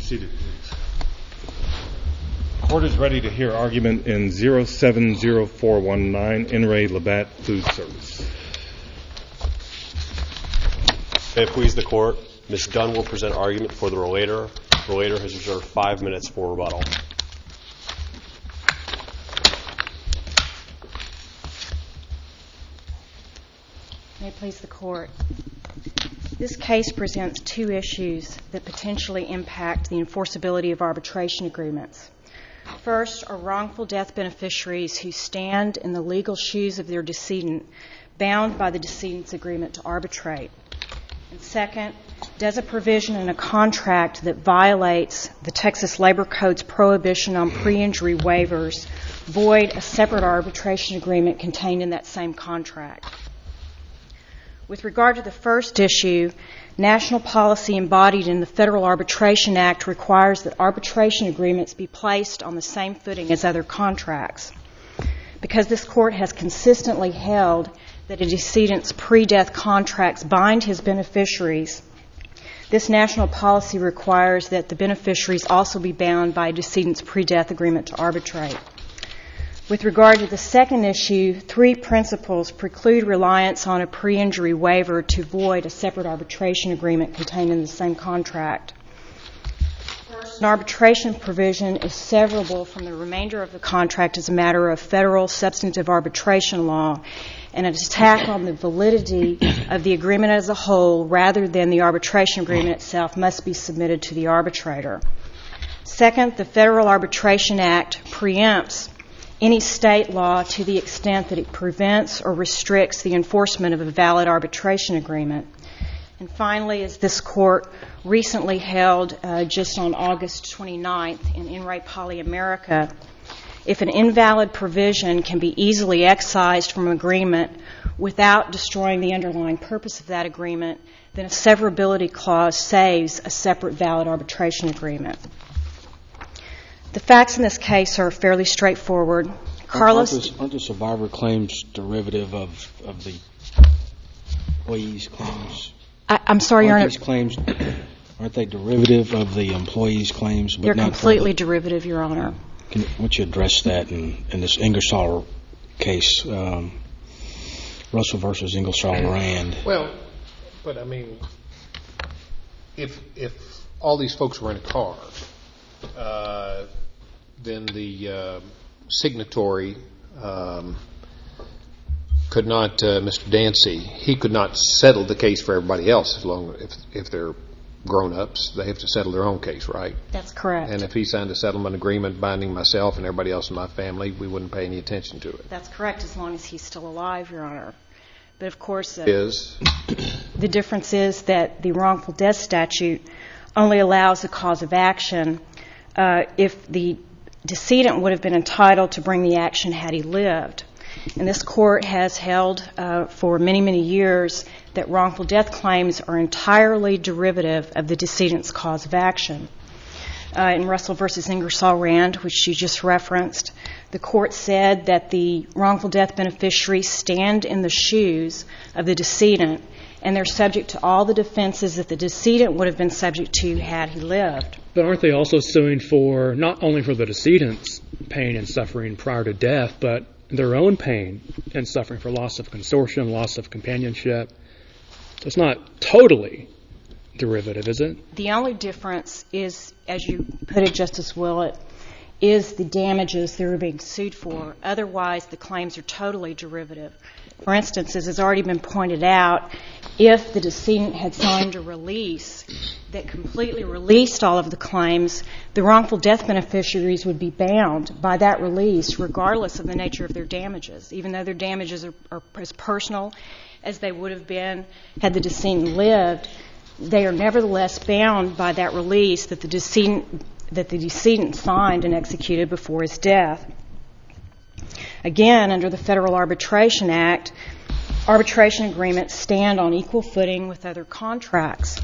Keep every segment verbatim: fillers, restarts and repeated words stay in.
seated, please. Court is ready to hear argument in zero seven zero four one nine, In Re Labatt Food Service. May it please the Court, Miz Dunn will present argument for the relator. The relator has reserved five minutes for rebuttal. May it please the Court. This case presents two issues that potentially impact the enforceability of arbitration agreements. First are wrongful death beneficiaries who stand in the legal shoes of their decedent, bound by the decedent's agreement to arbitrate. And second, does a provision in a contract that violates the Texas Labor Code's prohibition on pre-injury waivers void a separate arbitration agreement contained in that same contract? With regard to the first issue, national policy embodied in the Federal Arbitration Act requires that arbitration agreements be placed on the same footing as other contracts. Because this Court has consistently held that a decedent's pre-death contracts bind his beneficiaries, this national policy requires that the beneficiaries also be bound by a decedent's pre-death agreement to arbitrate. With regard to the second issue, three principles preclude reliance on a pre-injury waiver to void a separate arbitration agreement contained in the same contract. First, an arbitration provision is severable from the remainder of the contract as a matter of federal substantive arbitration law, and an attack on the validity of the agreement as a whole rather than the arbitration agreement itself must be submitted to the arbitrator. Second, the Federal Arbitration Act preempts any state law to the extent that it prevents or restricts the enforcement of a valid arbitration agreement. And finally, as this Court recently held uh, just on August twenty-ninth in In Re Poly America, if an invalid provision can be easily excised from an agreement without destroying the underlying purpose of that agreement, then a severability clause saves a separate valid arbitration agreement. The facts in this case are fairly straightforward. Carlos, aren't the, aren't the survivor claims derivative of, of the employees' claims? I, I'm sorry, Your Honor. These claims, aren't they derivative of the employees' claims? But They're not completely the, derivative, Your Honor. Can, why don't you address that in, in this Ingersoll case, um, Russell versus Ingersoll Rand? Well, but I mean, if if all these folks were in a car, uh, then the uh, signatory um, could not, uh, Mister Dancy, he could not settle the case for everybody else as long if if they're grown-ups. They have to settle their own case, right? That's correct. And if he signed a settlement agreement binding myself and everybody else in my family, we wouldn't pay any attention to it. That's correct, as long as he's still alive, Your Honor. But of course, uh, is the difference is that the wrongful death statute only allows a cause of action uh, if the decedent would have been entitled to bring the action had he lived. And this Court has held uh, for many, many years that wrongful death claims are entirely derivative of the decedent's cause of action. Uh, in Russell versus Ingersoll Rand, which you just referenced, the Court said that the wrongful death beneficiaries stand in the shoes of the decedent, and they're subject to all the defenses that the decedent would have been subject to had he lived. But aren't they also suing for, not only for the decedent's pain and suffering prior to death, but their own pain and suffering for loss of consortium, loss of companionship? So it's not totally derivative, is it? The only difference is, as you put it, Justice Willett, is the damages they're being sued for. Otherwise, the claims are totally derivative. For instance, as has already been pointed out, if the decedent had signed a release that completely released all of the claims, the wrongful death beneficiaries would be bound by that release regardless of the nature of their damages. Even though their damages are, are as personal as they would have been had the decedent lived, they are nevertheless bound by that release that the decedent, that the decedent signed and executed before his death. Again, under the Federal Arbitration Act, arbitration agreements stand on equal footing with other contracts.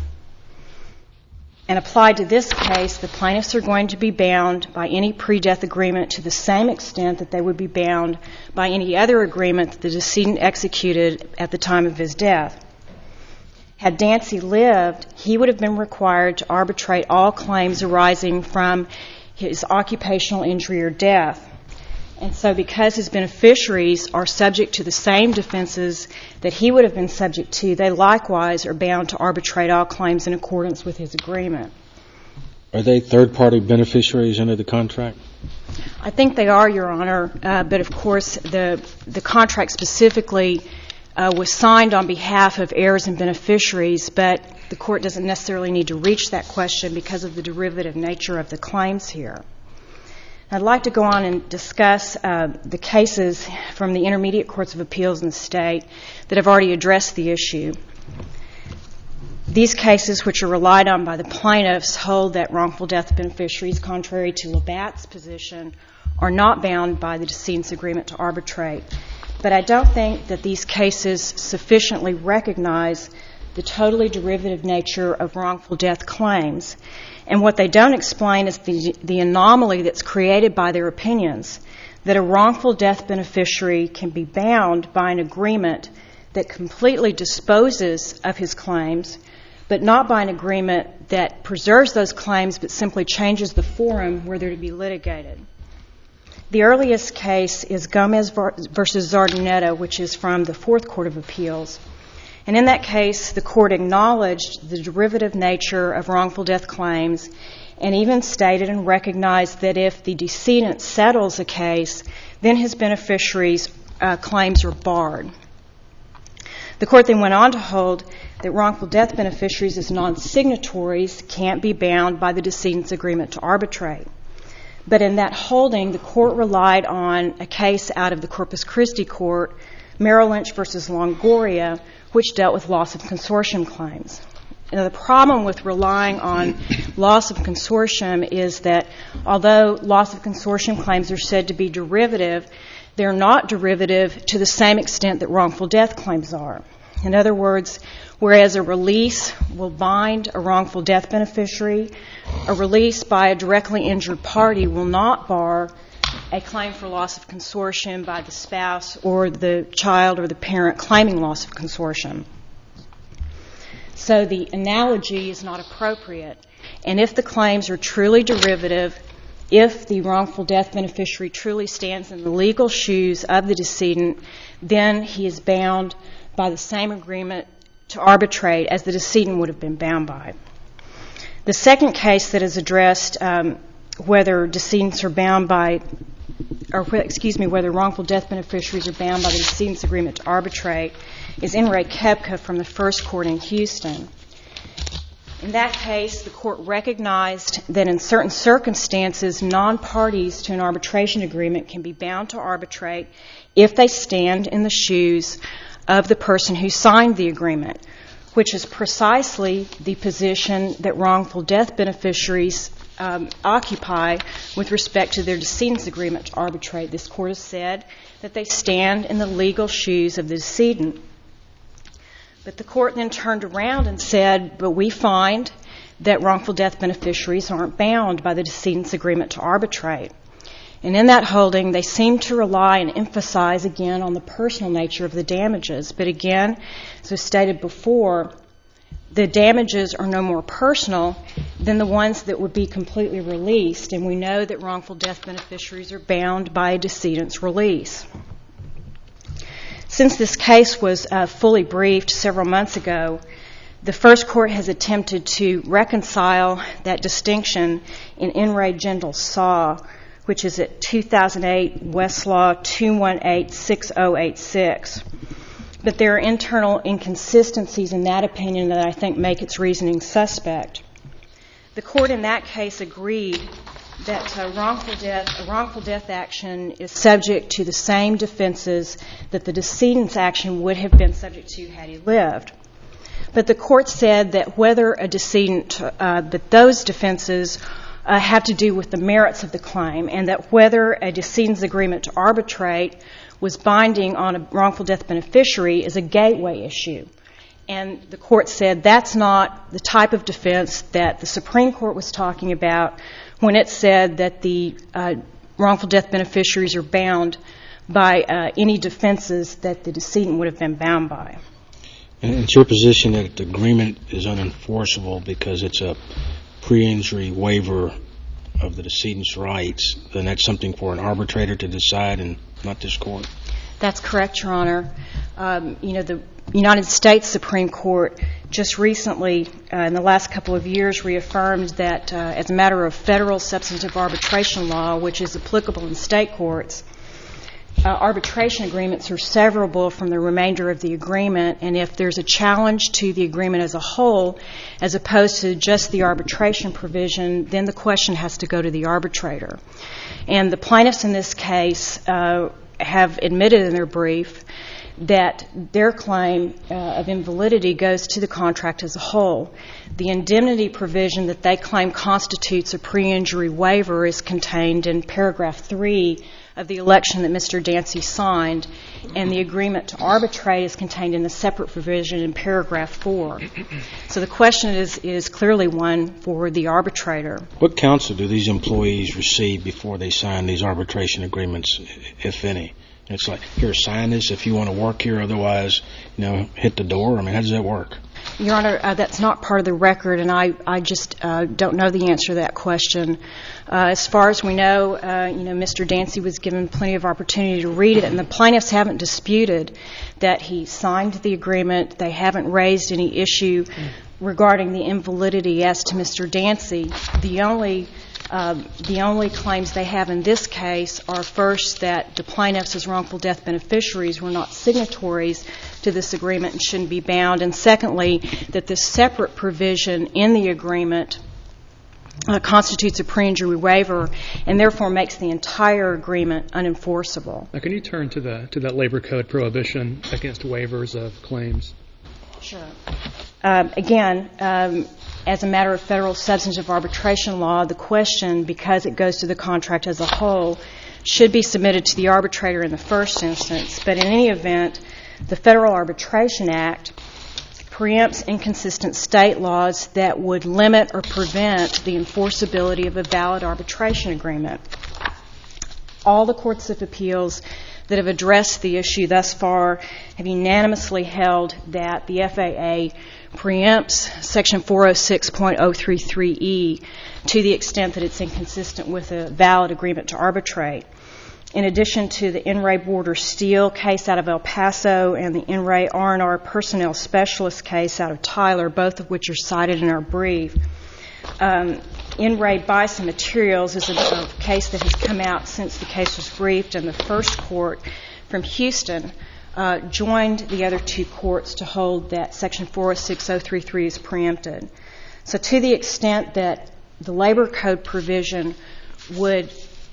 And applied to this case, the plaintiffs are going to be bound by any pre-death agreement to the same extent that they would be bound by any other agreement that the decedent executed at the time of his death. Had Dancy lived, he would have been required to arbitrate all claims arising from his occupational injury or death. And so because his beneficiaries are subject to the same defenses that he would have been subject to, they likewise are bound to arbitrate all claims in accordance with his agreement. Are they third-party beneficiaries under the contract? I think they are, Your Honor, uh, but of course the the contract specifically uh, was signed on behalf of heirs and beneficiaries, but the court doesn't necessarily need to reach that question because of the derivative nature of the claims here. I'd like to go on and discuss uh, the cases from the intermediate courts of appeals in the state that have already addressed the issue. These cases, which are relied on by the plaintiffs, hold that wrongful death beneficiaries, contrary to Labatt's position, are not bound by the decedent's agreement to arbitrate. But I don't think that these cases sufficiently recognize the totally derivative nature of wrongful death claims. And what they don't explain is the, the anomaly that's created by their opinions, that a wrongful death beneficiary can be bound by an agreement that completely disposes of his claims, but not by an agreement that preserves those claims but simply changes the forum where they're to be litigated. The earliest case is Gomez versus Zardinetta, which is from the Fourth Court of Appeals. And in that case, the court acknowledged the derivative nature of wrongful death claims and even stated and recognized that if the decedent settles a case, then his beneficiaries' uh, claims are barred. The court then went on to hold that wrongful death beneficiaries as non-signatories can't be bound by the decedent's agreement to arbitrate. But in that holding, the court relied on a case out of the Corpus Christi Court, Merrill Lynch versus Longoria, which dealt with loss of consortium claims. Now, the problem with relying on loss of consortium is that although loss of consortium claims are said to be derivative, they're not derivative to the same extent that wrongful death claims are. In other words, whereas a release will bind a wrongful death beneficiary, a release by a directly injured party will not bar a claim for loss of consortium by the spouse or the child or the parent claiming loss of consortium. So the analogy is not appropriate. And if the claims are truly derivative, if the wrongful death beneficiary truly stands in the legal shoes of the decedent, then he is bound by the same agreement to arbitrate as the decedent would have been bound by. The second case that is addressed um, whether decedents are bound by, or excuse me, whether wrongful death beneficiaries are bound by the decedent's agreement to arbitrate is In re Kepka from the First Court in Houston. In that case, the court recognized that in certain circumstances, non-parties to an arbitration agreement can be bound to arbitrate if they stand in the shoes of the person who signed the agreement, which is precisely the position that wrongful death beneficiaries um, occupy with respect to their decedent's agreement to arbitrate. This court has said that they stand in the legal shoes of the decedent. But the court then turned around and said, but we find that wrongful death beneficiaries aren't bound by the decedent's agreement to arbitrate. And in that holding, they seem to rely and emphasize again on the personal nature of the damages. But again, as was stated before, the damages are no more personal than the ones that would be completely released. And we know that wrongful death beneficiaries are bound by a decedent's release. Since this case was uh, fully briefed several months ago, the First Court has attempted to reconcile that distinction in In re Gendel Saw, which is at two thousand eight Westlaw two one eight six zero eight six. But there are internal inconsistencies in that opinion that I think make its reasoning suspect. The court in that case agreed that a wrongful death, a wrongful death action is subject to the same defenses that the decedent's action would have been subject to had he lived. But the court said that whether a decedent, uh, that those defenses uh, have to do with the merits of the claim, and that whether a decedent's agreement to arbitrate was binding on a wrongful death beneficiary is a gateway issue. And the court said that's not the type of defense that the Supreme Court was talking about when it said that the uh, wrongful death beneficiaries are bound by uh, any defenses that the decedent would have been bound by. And it's your position that the agreement is unenforceable because it's a pre-injury waiver of the decedent's rights, then that's something for an arbitrator to decide and not this court? That's correct, Your Honor. Um, you know, the United States Supreme Court just recently, uh, in the last couple of years, reaffirmed that uh, as a matter of federal substantive arbitration law, which is applicable in state courts, uh, arbitration agreements are severable from the remainder of the agreement, and if there's a challenge to the agreement as a whole, as opposed to just the arbitration provision, then the question has to go to the arbitrator. And the plaintiffs in this case uh, have admitted in their brief that their claim uh, of invalidity goes to the contract as a whole. The indemnity provision that they claim constitutes a pre-injury waiver is contained in paragraph three of the election that Mister Dancy signed, and the agreement to arbitrate is contained in a separate provision in paragraph four. So the question is, is clearly one for the arbitrator. What counsel do these employees receive before they sign these arbitration agreements, if any? It's like, here, sign this if you want to work here, otherwise, you know, hit the door. I mean, how does that work? Your Honor, uh, that's not part of the record, and I, I just uh, don't know the answer to that question. Uh, as far as we know, uh, you know, Mister Dancy was given plenty of opportunity to read it, and the plaintiffs haven't disputed that he signed the agreement. They haven't raised any issue regarding the invalidity as to Mister Dancy. The only Uh, the only claims they have in this case are, first, that the plaintiffs as wrongful death beneficiaries were not signatories to this agreement and shouldn't be bound, and secondly, that this separate provision in the agreement uh, constitutes a pre-injury waiver and therefore makes the entire agreement unenforceable. Now, can you turn to the to that labor code prohibition against waivers of claims? Sure. Uh, again, um, as a matter of federal substantive arbitration law, the question, because it goes to the contract as a whole, should be submitted to the arbitrator in the first instance. But in any event, the Federal Arbitration Act preempts inconsistent state laws that would limit or prevent the enforceability of a valid arbitration agreement. All the courts of appeals that have addressed the issue thus far have unanimously held that the F A A preempts Section four oh six point oh three three E to the extent that it's inconsistent with a valid agreement to arbitrate. In addition to the N R A Border Steel case out of El Paso and the N R A R and R Personnel Specialist case out of Tyler, both of which are cited in our brief, um, N R A Bison Materials is a, a case that has come out since the case was briefed, and the first court from Houston uh, joined the other two courts to hold that Section four oh six point oh three three is preempted. So to the extent that the labor code provision would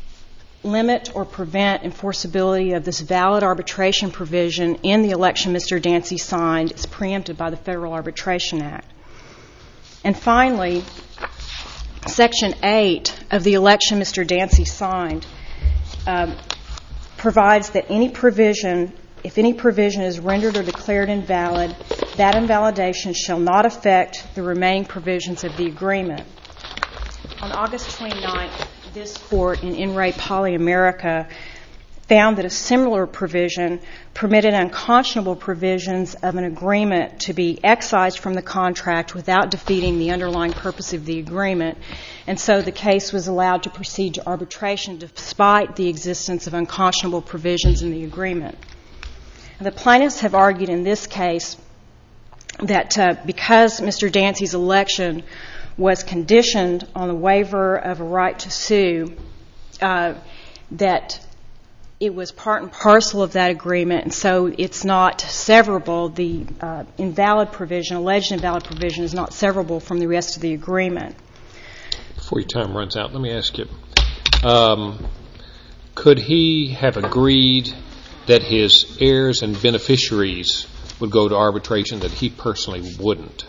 limit or prevent enforceability of this valid arbitration provision in the election Mister Dancy signed, it's preempted by the Federal Arbitration Act. And finally, Section eight of the election Mister Dancy signed um, provides that any provision, if any provision is rendered or declared invalid, that invalidation shall not affect the remaining provisions of the agreement. On August twenty-ninth, this court in N R A Poly America found that a similar provision permitted unconscionable provisions of an agreement to be excised from the contract without defeating the underlying purpose of the agreement. And so the case was allowed to proceed to arbitration despite the existence of unconscionable provisions in the agreement. The plaintiffs have argued in this case that uh, because Mister Dancy's election was conditioned on the waiver of a right to sue, uh, that it was part and parcel of that agreement, and so it's not severable. The uh, invalid provision, alleged invalid provision, is not severable from the rest of the agreement. Before your time runs out, let me ask you, um, could he have agreed that his heirs and beneficiaries would go to arbitration, that he personally wouldn't?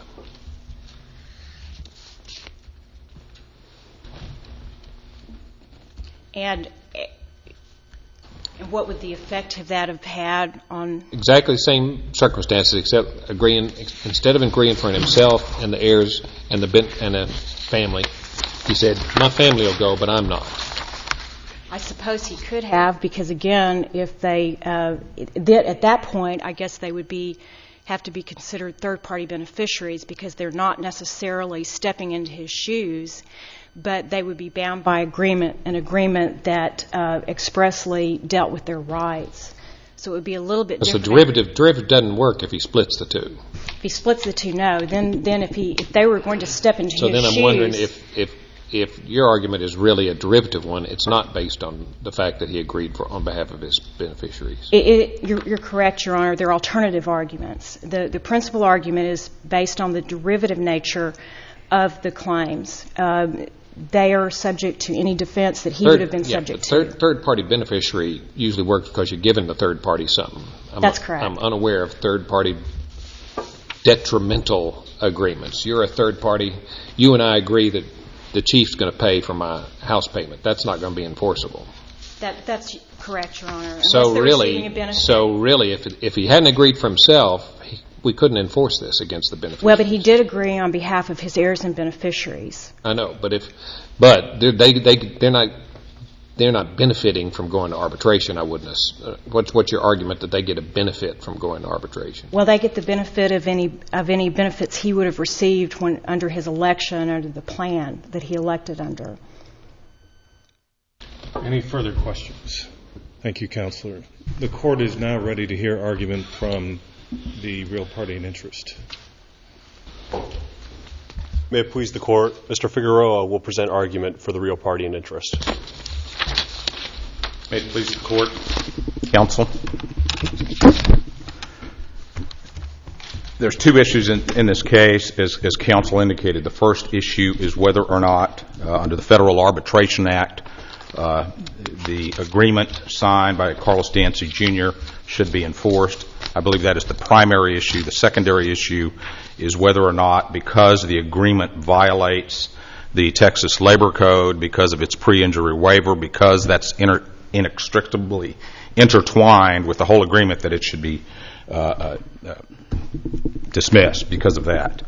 And what would the effect of that have had on? Exactly the same circumstances, except agreeing, instead of agreeing for himself and the heirs and the ben, and the family, he said, "My family will go, but I'm not." I suppose he could have, because again, if they uh, at that point, I guess they would be have to be considered third-party beneficiaries because they're not necessarily stepping into his shoes, but they would be bound by agreement, an agreement that uh, expressly dealt with their rights. So it would be a little bit So different. derivative derivative doesn't work if he splits the two. If he splits the two, no. Then, then if he, if they were going to step into So his then I'm shoes, wondering if, if if your argument is really a derivative one, it's not based on the fact that he agreed for on behalf of his beneficiaries. It, it, you're, you're correct, Your Honor. They're alternative arguments. The, the principal argument is based on the derivative nature of the claims. Um, they are subject to any defense that he Third- would have been yeah, subject the to. third, third-party beneficiary usually works because you're giving the third party something. I'm, That's correct. I'm unaware of third-party detrimental agreements. You're a third party. You and I agree that the chief's going to pay for my house payment. That's not going to be enforceable. That, that's correct, Your Honor. Unless So they're receiving a really, benefit. so really, if if he hadn't agreed for himself, he, we couldn't enforce this against the beneficiaries. Well, but he did agree on behalf of his heirs and beneficiaries. I know, but if, but they're, they they they're not they're not benefiting from going to arbitration. I wouldn't. Uh, what's what's your argument that they get a benefit from going to arbitration? Well, they get the benefit of any of any benefits he would have received when under his election, under the plan that he elected under. Any further questions? Thank you, Counselor. The court is now ready to hear argument from the real party in interest. May it please the court, Mister Figueroa will present argument for the real party in interest. May it please the court, counsel. There's two issues in, in this case, as, as counsel indicated. The first issue is whether or not, uh, under the Federal Arbitration Act, uh, the agreement signed by Carlos Dancy, Junior should be enforced. I believe that is the primary issue. The secondary issue is whether or not, because the agreement violates the Texas Labor Code, because of its pre-injury waiver, because that's inter- inextricably intertwined with the whole agreement, that it should be uh, uh, uh, dismissed because of that.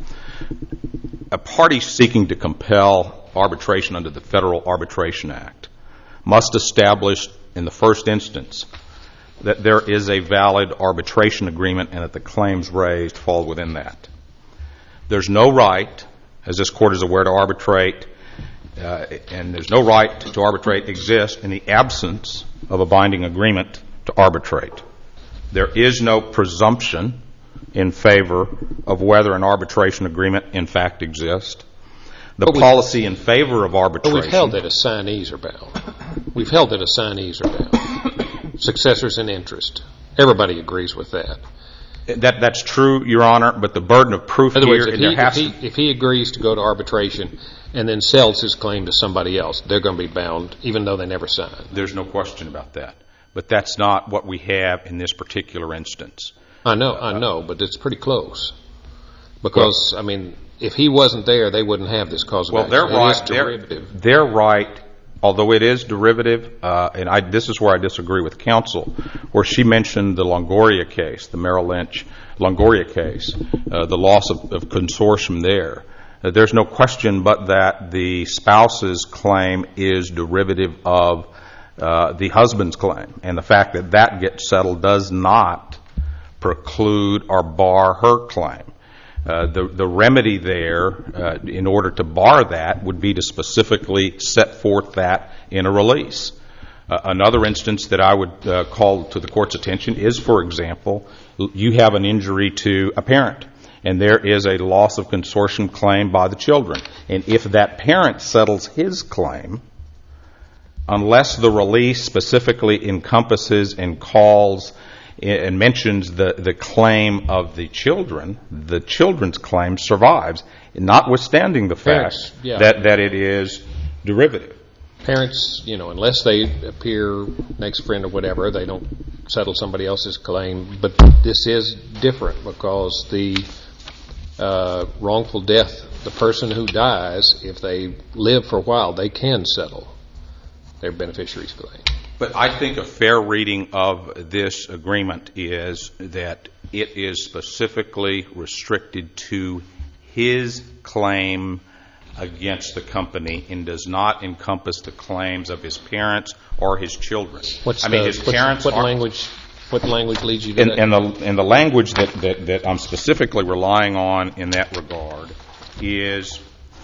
A party seeking to compel arbitration under the Federal Arbitration Act must establish in the first instance that there is a valid arbitration agreement and that the claims raised fall within that. There's no right, as this court is aware, to arbitrate, uh, and there's no right to arbitrate exists in the absence of a binding agreement to arbitrate. There is no presumption in favor of whether an arbitration agreement in fact exists. The But we- policy in favor of But arbitration... we've held that assignees are bound. We've held that assignees are bound. Successors in interest. Everybody agrees with that. That, that's true, Your Honor, but the burden of proof In other here... words, if there he, has if, to- he, if he agrees to go to arbitration and then sells his claim to somebody else, they're going to be bound, even though they never signed. There's no question about that. But that's not what we have in this particular instance. I know, I know, but it's pretty close. Because, I mean, if he wasn't there, they wouldn't have this cause of Well, action. they're It right. is They're, derivative. they're right, although it is derivative, uh, and I, this is where I disagree with counsel, where she mentioned the Longoria case, the Merrill Lynch Longoria case, uh, the loss of, of consortium there. Uh, there's no question but that the spouse's claim is derivative of uh, the husband's claim, and the fact that that gets settled does not preclude or bar her claim. Uh, the, the remedy there, uh, in order to bar that, would be to specifically set forth that in a release. Uh, another instance that I would uh, call to the court's attention is, for example, you have an injury to a parent, and there is a loss of consortium claim by the children. And if that parent settles his claim, unless the release specifically encompasses and calls and mentions the, the claim of the children, the children's claim survives, notwithstanding the fact Parents, yeah. that, that it is derivative. Parents, you know, unless they appear next friend or whatever, they don't settle somebody else's claim. But this is different because the uh, wrongful death, the person who dies, if they live for a while, they can settle their beneficiary's claim. But I think a fair reading of this agreement is that it is specifically restricted to his claim against the company and does not encompass the claims of his parents or his children. What's I mean, the, his what's- parents what are- language What language leads you to And, that? and, the, and the language that, that, that I'm specifically relying on in that regard is,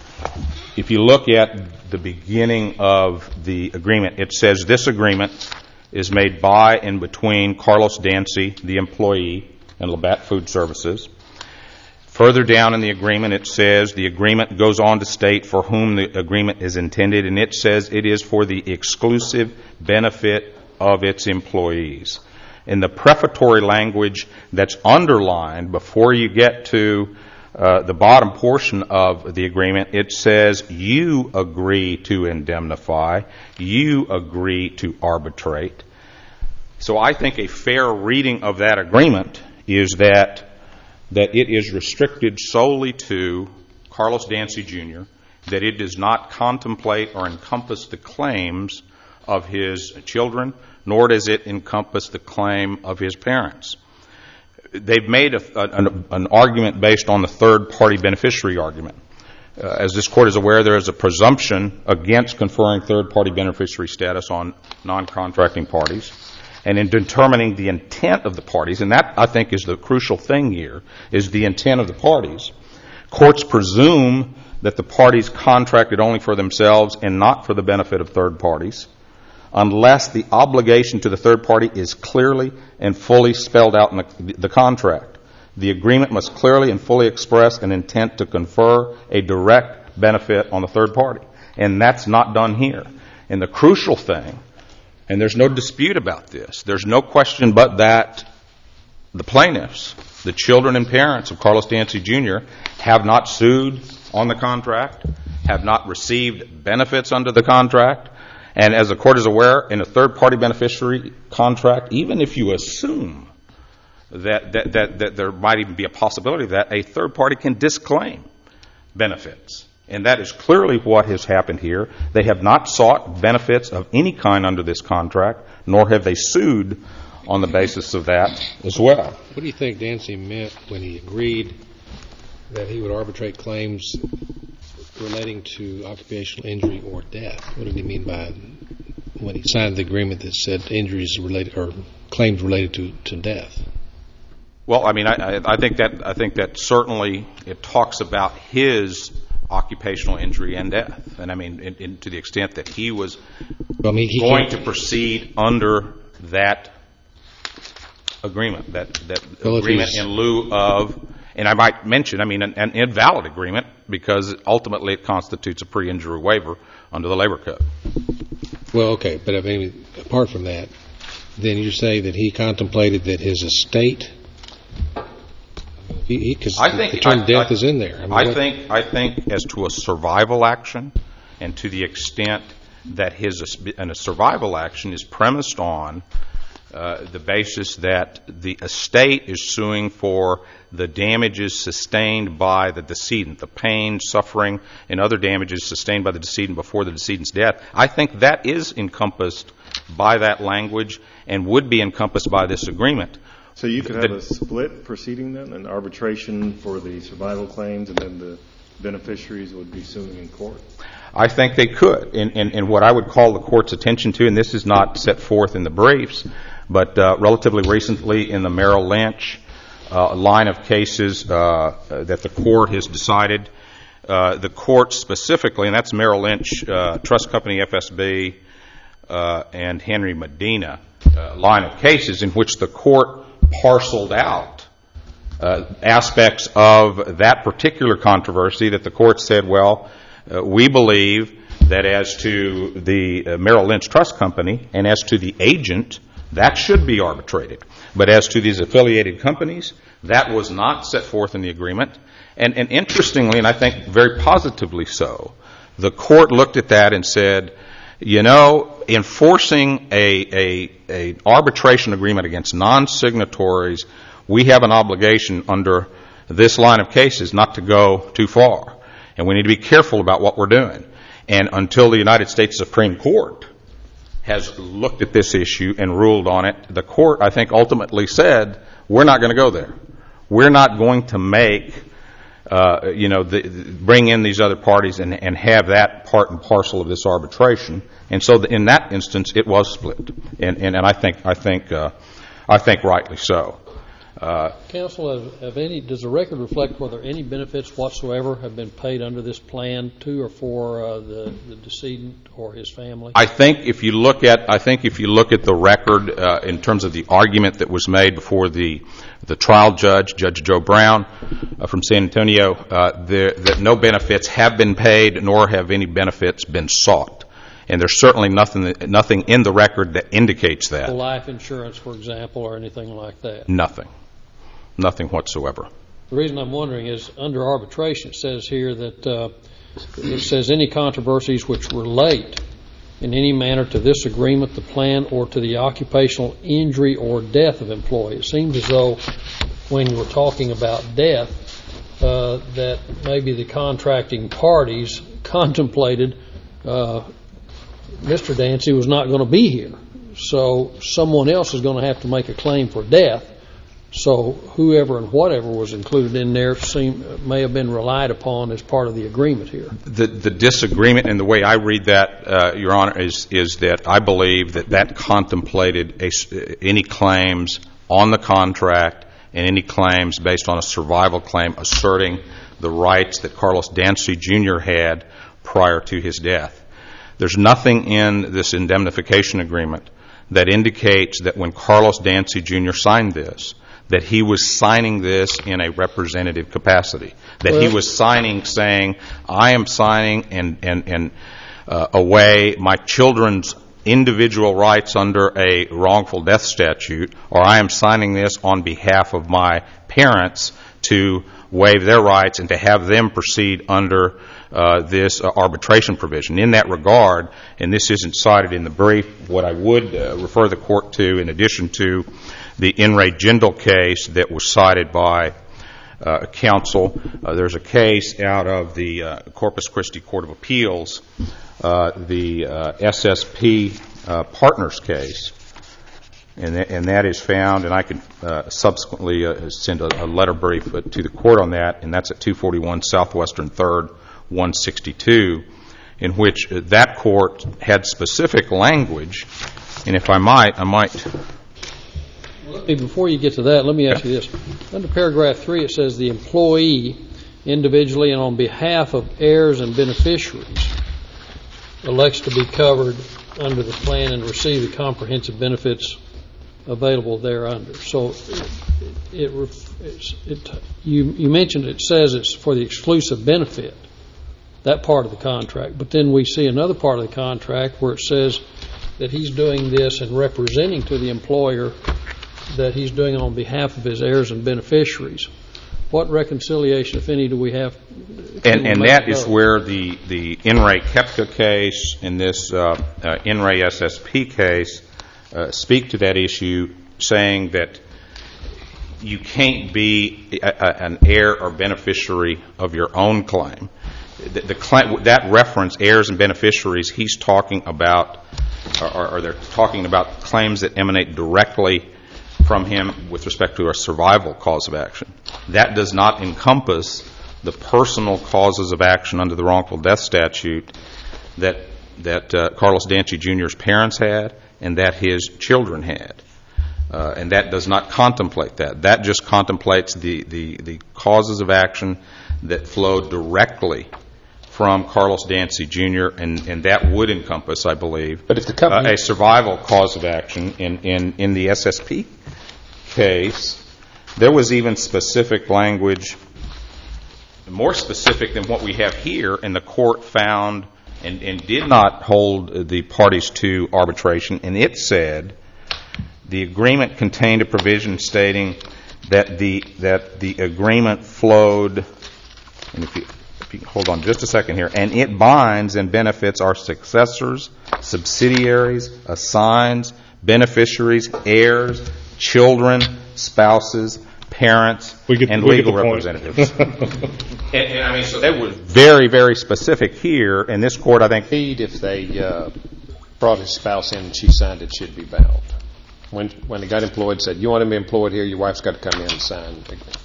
if you look at the beginning of the agreement, it says this agreement is made by and between Carlos Dancy, the employee, and Labatt Food Services. Further down in the agreement, it says the agreement goes on to state for whom the agreement is intended, and it says it is for the exclusive benefit of its employees. In the prefatory language that's underlined before you get to uh, the bottom portion of the agreement, it says you agree to indemnify, you agree to arbitrate. So I think a fair reading of that agreement is that that it is restricted solely to Carlos Dancy, Junior, that it does not contemplate or encompass the claims of his children, nor does it encompass the claim of his parents. They've made a, an, an argument based on the third-party beneficiary argument. Uh, as this Court is aware, there is a presumption against conferring third-party beneficiary status on non-contracting parties. And in determining the intent of the parties, and that, I think, is the crucial thing here, is the intent of the parties. Courts presume that the parties contracted only for themselves and not for the benefit of third parties, unless the obligation to the third party is clearly and fully spelled out in the, the contract. The agreement must clearly and fully express an intent to confer a direct benefit on the third party. And that's not done here. And the crucial thing, and there's no dispute about this, there's no question but that the plaintiffs, the children and parents of Carlos Dancy, Junior, have not sued on the contract, have not received benefits under the contract. And as the Court is aware, in a third-party beneficiary contract, even if you assume that, that, that, that there might even be a possibility that a third party can disclaim benefits. And that is clearly what has happened here. They have not sought benefits of any kind under this contract, nor have they sued on the basis of that as well. What do you think Dancy meant when he agreed that he would arbitrate claims relating to occupational injury or death? What did he mean by when he signed the agreement that said injuries related or claims related to, to death? Well, I mean, I, I think that I think that certainly it talks about his occupational injury and death, and I mean, in, in, to the extent that he was well, I mean, he going to proceed under that agreement, that that well, agreement in lieu of, and I might mention, I mean, an, an invalid agreement because ultimately it constitutes a pre-injury waiver under the Labor Code. Well, okay, but I mean, apart from that, then you say that he contemplated that his estate. Because the term I, death I, is in there. I, mean, I what, think I think as to a survival action, and to the extent that his and a survival action is premised on uh, the basis that the estate is suing for the damages sustained by the decedent, the pain, suffering, and other damages sustained by the decedent before the decedent's death. I think that is encompassed by that language and would be encompassed by this agreement. So you could have a split proceeding then, an arbitration for the survival claims, and then the beneficiaries would be suing in court? I think they could. And, and, and what I would call the Court's attention to, and this is not set forth in the briefs, but uh, relatively recently in the Merrill Lynch uh, line of cases uh, that the Court has decided, uh, the Court specifically, and that's Merrill Lynch uh, Trust Company, F S B, uh, and Henry Medina uh, line of cases in which the Court parceled out uh, aspects of that particular controversy that the Court said, well, uh, we believe that as to the uh, Merrill Lynch Trust Company and as to the agent, that should be arbitrated. But as to these affiliated companies, that was not set forth in the agreement. And, and interestingly, and I think very positively so, the Court looked at that and said, you know, enforcing a, a, a arbitration agreement against non-signatories, we have an obligation under this line of cases not to go too far. And we need to be careful about what we're doing. And until the United States Supreme Court has looked at this issue and ruled on it, the Court, I think, ultimately said, we're not going to go there. We're not going to make Uh, you know, the, the, bring in these other parties and, and have that part and parcel of this arbitration. And so, the, in that instance, it was split. And, and, and I think, I think, uh, I think rightly so. Uh, Counsel, have, have any, does the record reflect whether any benefits whatsoever have been paid under this plan to or for uh, the, the decedent or his family? I think if you look at, I think if you look at the record uh, in terms of the argument that was made before the the trial judge, Judge Joe Brown uh, from San Antonio, uh, there, that no benefits have been paid, nor have any benefits been sought. And there's certainly nothing nothing in the record that indicates that. Life insurance, for example, or anything like that? Nothing. Nothing whatsoever. The reason I'm wondering is under arbitration it says here that uh, it says any controversies which relate in any manner to this agreement, the plan, or to the occupational injury or death of employee. It seems as though when we're talking about death, uh, that maybe the contracting parties contemplated uh, Mister Dancy was not going to be here. So someone else is going to have to make a claim for death. So whoever and whatever was included in there seem, may have been relied upon as part of the agreement here. The, the disagreement and the way I read that, uh, Your Honor, is, is that I believe that that contemplated a, any claims on the contract and any claims based on a survival claim asserting the rights that Carlos Dancy Junior had prior to his death. There's nothing in this indemnification agreement that indicates that when Carlos Dancy Junior signed this, that he was signing this in a representative capacity, that well, he was signing saying, I am signing and, and, and uh, away my children's individual rights under a wrongful death statute, or I am signing this on behalf of my parents to waive their rights and to have them proceed under uh, this uh, arbitration provision. In that regard, and this isn't cited in the brief, what I would uh, refer the court to, in addition to the In re Jindal case that was cited by uh, counsel, uh, there's a case out of the uh, Corpus Christi Court of Appeals, uh, the uh, S S P uh, Partners case, and, th- and that is found, and I can uh, subsequently uh, send a, a letter brief to the court on that, and that's at two forty-one Southwestern third, one sixty-two, in which uh, that court had specific language, and if I might, I might... Before you get to that, let me ask you this. Under paragraph three, it says the employee individually and on behalf of heirs and beneficiaries elects to be covered under the plan and receive the comprehensive benefits available thereunder. So it, it, it's, it you, you mentioned it says it's for the exclusive benefit, that part of the contract. But then we see another part of the contract where it says that he's doing this and representing to the employer that he's doing it on behalf of his heirs and beneficiaries. What reconciliation, if any, do we have? And, and that is where the, the In re Kepka case and this uh, uh, In re S S P case uh, speak to that issue, saying that you can't be a, a, an heir or beneficiary of your own claim. The, the claim, that reference, heirs and beneficiaries, he's talking about, or, or they're talking about claims that emanate directly from him with respect to a survival cause of action. That does not encompass the personal causes of action under the wrongful death statute that that uh, Carlos Dancy Junior's parents had and that his children had. Uh, and that does not contemplate that. That just contemplates the, the, the causes of action that flow directly from Carlos Dancy Junior, and, and that would encompass, I believe, but if the company... uh, a survival cause of action. In, in, in the S S P case, there was even specific language, more specific than what we have here, and the court found and, and did not hold the parties to arbitration, and it said the agreement contained a provision stating that the that the agreement flowed, and if you, if you hold on just a second here, and it binds and benefits our successors, subsidiaries, assigns, beneficiaries, heirs, children, spouses, parents, get, and legal representatives. and, and I mean, so that was very, very specific here, and this court, I think, if they uh, brought his spouse in and she signed it, should be bound. When when they got employed, said, you want to be employed here, your wife's got to come in and sign.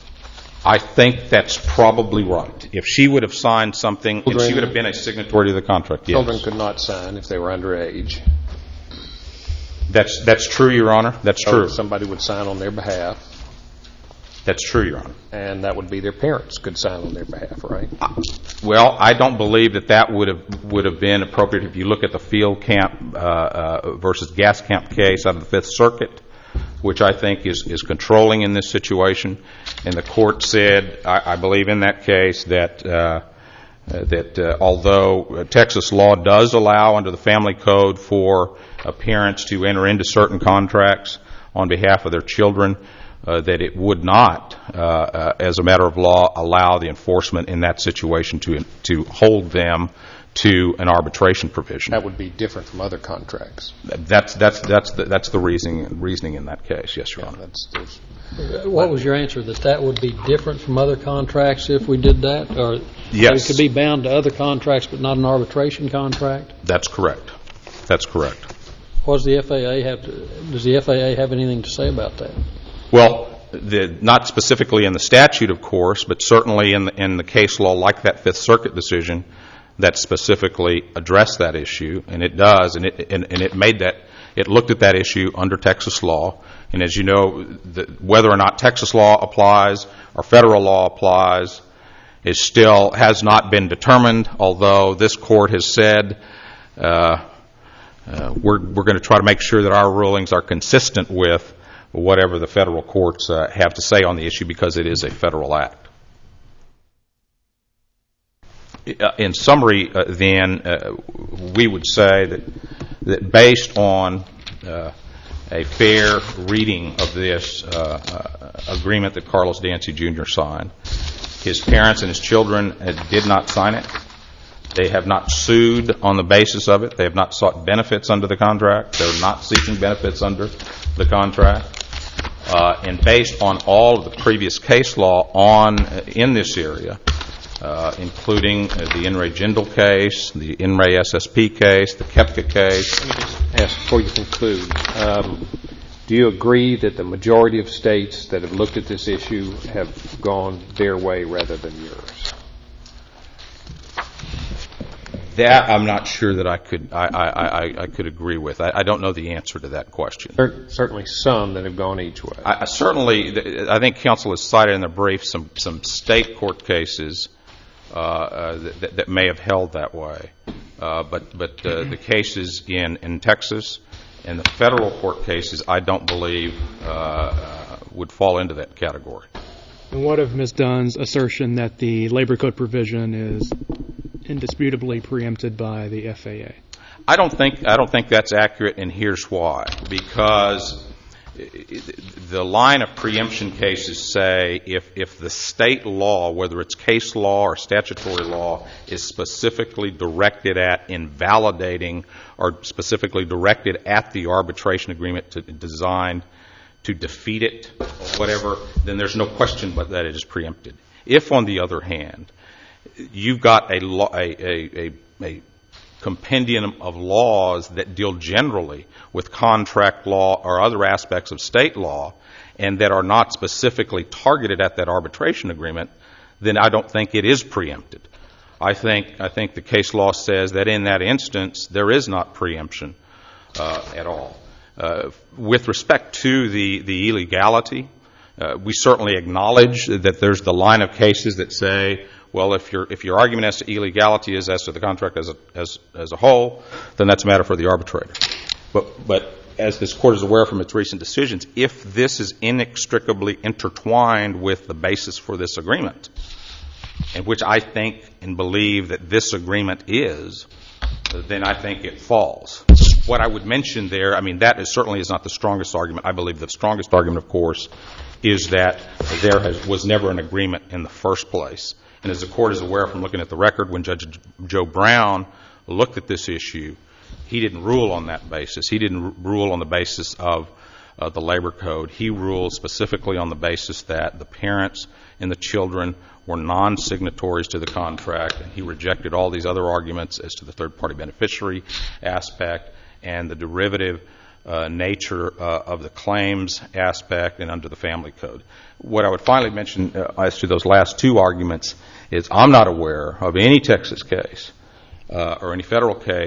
I think that's probably right. If she would have signed something, Children, if she would have been a signatory to the contract, yes. Children could not sign if they were underage. That's, that's true, Your Honor. That's So true. somebody would sign on their behalf, That's true, Your Honor. and that would be their parents could sign on their behalf, right? Well, I don't believe that that would have would have been appropriate if you look at the Field Camp uh, uh, versus Gas Camp case out of the Fifth Circuit, which I think is, is controlling in this situation. And the court said, I, I believe in that case, that uh, uh, that uh, although Texas law does allow under the Family Code for uh, parents to enter into certain contracts on behalf of their children, Uh, that it would not, uh, uh, as a matter of law, allow the enforcement in that situation to to hold them to an arbitration provision. That would be different from other contracts. That's that's that's the, that's the reasoning reasoning in that case. Yes, Your Yeah, Honor. that's, there's- What was your answer, that that would be different from other contracts if we did that? Or Yes. it could be bound to other contracts but not an arbitration contract? That's correct. That's correct. What does the F A A have to, does the F A A have anything to say about that? Well, the, not specifically in the statute, of course, but certainly in the, in the case law like that Fifth Circuit decision that specifically addressed that issue, and it does, and it, and, and it made that, it looked at that issue under Texas law, and as you know, the, whether or not Texas law applies or federal law applies is still, has not been determined, although this court has said uh, uh, we're, we're going to try to make sure that our rulings are consistent with whatever the federal courts uh, have to say on the issue, because it is a federal act. In summary, uh, then, uh, we would say that, that based on uh, a fair reading of this uh, uh, agreement that Carlos Dancy Junior signed, his parents and his children uh, did not sign it. They have not sued on the basis of it. They have not sought benefits under the contract. They're not seeking benefits under the contract. Uh, and based on all of the previous case law on uh, in this area, uh, including uh, the In re Jindal case, the In re S S P case, the Kepka case. Let me just ask before you conclude, um, do you agree that the majority of states that have looked at this issue have gone their way rather than yours? That I'm not sure that I could I, I, I, I could agree with. I, I don't know the answer to that question. There are certainly some that have gone each way. I, I certainly, I think counsel has cited in the brief some some state court cases uh, uh, that, that may have held that way, uh, but but uh, the cases in in Texas and the federal court cases, I don't believe uh, uh, would fall into that category. And what of Miz Dunn's assertion that the labor code provision is indisputably preempted by the F A A? I don't think I don't think that's accurate, and here's why. Because the line of preemption cases say if if the state law, whether it's case law or statutory law, is specifically directed at invalidating or specifically directed at the arbitration agreement to designed to defeat it or whatever, then there's no question but that it is preempted. If, on the other hand, you've got a, law, a, a, a, a compendium of laws that deal generally with contract law or other aspects of state law and that are not specifically targeted at that arbitration agreement, then I don't think it is preempted. I think I think the case law says that in that instance there is not preemption uh, at all. Uh, with respect to the, the illegality, uh, we certainly acknowledge that there's the line of cases that say, well, if your if your argument as to illegality is as to the contract as a, as as a whole, then that's a matter for the arbitrator. But but as this Court is aware from its recent decisions, if this is inextricably intertwined with the basis for this agreement, and which I think and believe that this agreement is, then I think it falls. What I would mention there, I mean, that is certainly is not the strongest argument. I believe the strongest argument, of course, is that there has, was never an agreement in the first place. And as the Court is aware from looking at the record, when Judge Joe Brown looked at this issue, he didn't rule on that basis. He didn't rule on the basis of uh, the Labor Code. He ruled specifically on the basis that the parents and the children were non-signatories to the contract, and he rejected all these other arguments as to the third-party beneficiary aspect and the derivative uh, nature uh, of the claims aspect and under the Family Code. What I would finally mention uh, as to those last two arguments is I'm not aware of any Texas case uh, or any federal case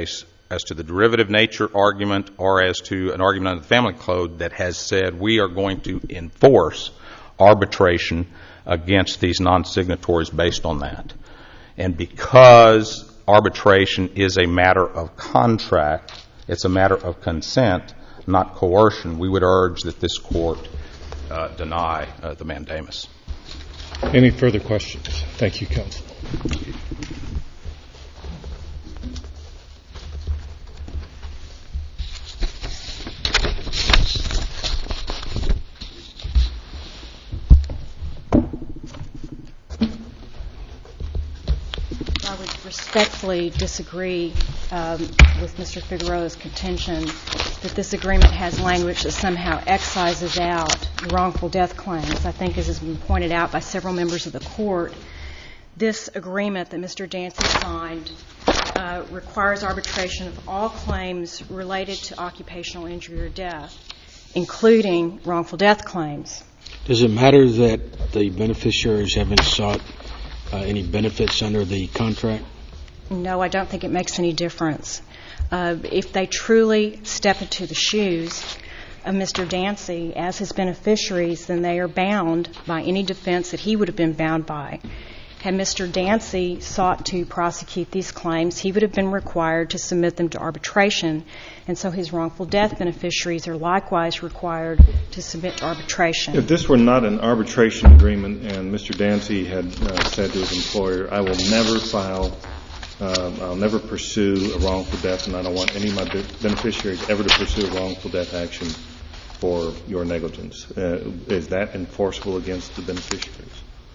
as to the derivative nature argument or as to an argument under the Family Code that has said we are going to enforce arbitration against these non-signatories based on that. And because arbitration is a matter of contract, it's a matter of consent, not coercion, we would urge that this Court uh, deny uh, the mandamus. Any further questions? Thank you, counsel. I would respectfully disagree um, with Mister Figueroa's contention that this agreement has language that somehow excises out the wrongful death claims. I think, as has been pointed out by several members of the Court, this agreement that Mister Dancy signed uh, requires arbitration of all claims related to occupational injury or death, including wrongful death claims. Does it matter that the beneficiaries haven't sought uh, any benefits under the contract? No, I don't think it makes any difference. Uh, if they truly step into the shoes of Mister Dancy as his beneficiaries, then they are bound by any defense that he would have been bound by. Had Mister Dancy sought to prosecute these claims, he would have been required to submit them to arbitration, and so his wrongful death beneficiaries are likewise required to submit to arbitration. If this were not an arbitration agreement and Mister Dancy had uh, said to his employer, I will never file, um, I'll never pursue a wrongful death, and I don't want any of my beneficiaries ever to pursue a wrongful death action for your negligence, uh, is that enforceable against the beneficiaries?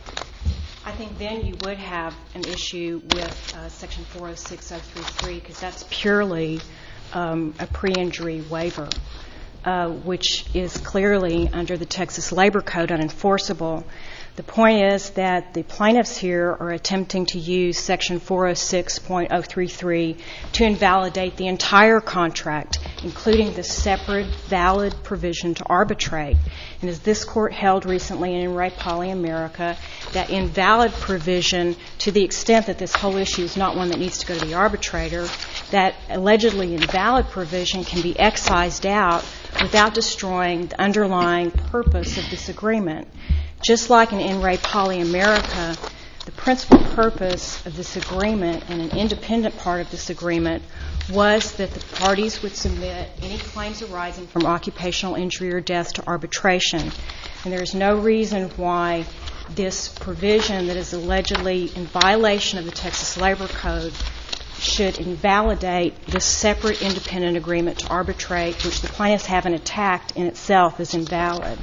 I think then you would have an issue with uh, Section four oh six oh three three, because that's purely um, a pre-injury waiver, uh, which is clearly under the Texas Labor Code unenforceable. The point is that the plaintiffs here are attempting to use Section four oh six point oh three three to invalidate the entire contract, including the separate valid provision to arbitrate. And as this Court held recently in Ray Poly America, that invalid provision, to the extent that this whole issue is not one that needs to go to the arbitrator, that allegedly invalid provision can be excised out without destroying the underlying purpose of this agreement. Just like in In Re Poly America, the principal purpose of this agreement and an independent part of this agreement was that the parties would submit any claims arising from occupational injury or death to arbitration. And there is no reason why this provision that is allegedly in violation of the Texas Labor Code should invalidate this separate independent agreement to arbitrate, which the plaintiffs haven't attacked in itself as invalid.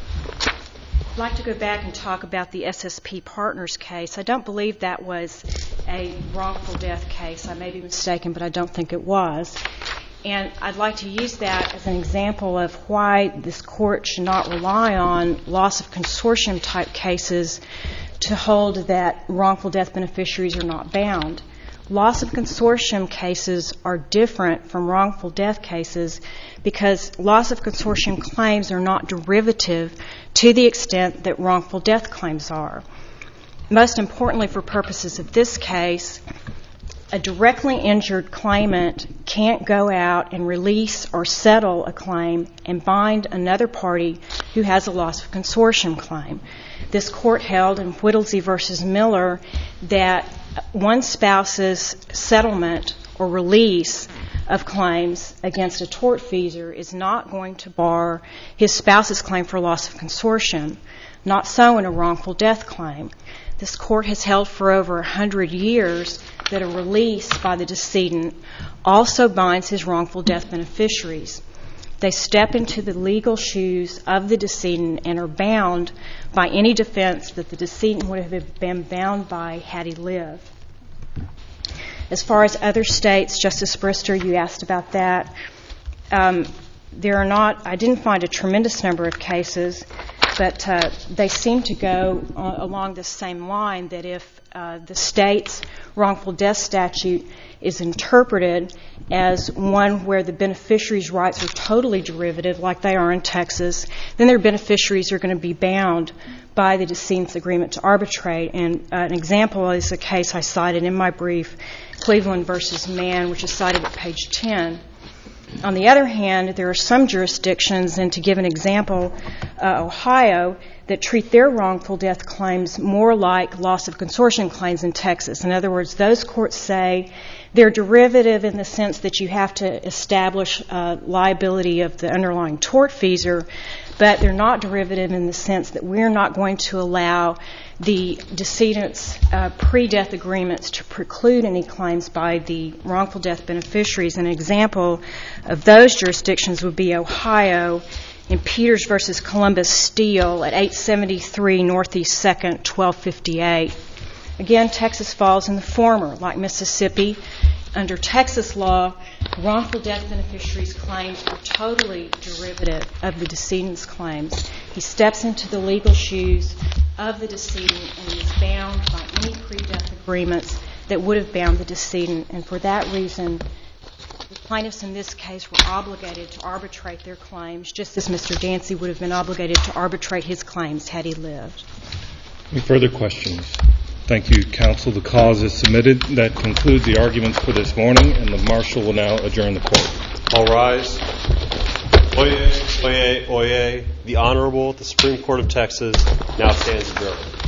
I'd like to go back and talk about the S S P Partners case. I don't believe that was a wrongful death case. I may be mistaken, but I don't think it was. And I'd like to use that as an example of why this Court should not rely on loss of consortium type cases to hold that wrongful death beneficiaries are not bound. Loss of consortium cases are different from wrongful death cases because loss of consortium claims are not derivative to the extent that wrongful death claims are. Most importantly, for purposes of this case, a directly injured claimant can't go out and release or settle a claim and bind another party who has a loss of consortium claim. This Court held in Whittlesey v. Miller that one spouse's settlement or release of claims against a tortfeasor is not going to bar his spouse's claim for loss of consortium. Not so in a wrongful death claim. This Court has held for over a hundred years that a release by the decedent also binds his wrongful death beneficiaries. They step into the legal shoes of the decedent and are bound by any defense that the decedent would have been bound by had he lived. As far as other states, Justice Brister, you asked about that. Um, there are not, I didn't find a tremendous number of cases. but uh, they seem to go uh, along the same line, that if uh, the state's wrongful death statute is interpreted as one where the beneficiary's rights are totally derivative, like they are in Texas, then their beneficiaries are going to be bound by the decedent's agreement to arbitrate. And uh, an example is a case I cited in my brief, Cleveland versus Mann, which is cited at page ten. On the other hand, there are some jurisdictions, and to give an example, uh, Ohio, that treat their wrongful death claims more like loss of consortium claims in Texas. In other words, those courts say they're derivative in the sense that you have to establish uh, liability of the underlying tortfeasor, but they're not derivative in the sense that we're not going to allow the decedent's uh, pre-death agreements to preclude any claims by the wrongful death beneficiaries. An example of those jurisdictions would be Ohio in Peters versus Columbus Steel at eight seventy-three Northeast second, twelve fifty-eight. Again, Texas falls in the former, like Mississippi. Under Texas law, wrongful death beneficiaries' claims are totally derivative of the decedent's claims. He steps into the legal shoes of the decedent and is bound by any pre-death agreements that would have bound the decedent. And for that reason, the plaintiffs in this case were obligated to arbitrate their claims, just as Mister Dancy would have been obligated to arbitrate his claims had he lived. Any further questions? Thank you, counsel. The cause is submitted. That concludes the arguments for this morning, and the marshal will now adjourn the court. All rise. Oyez, oyez, oyez. The Honorable, the Supreme Court of Texas now stands adjourned.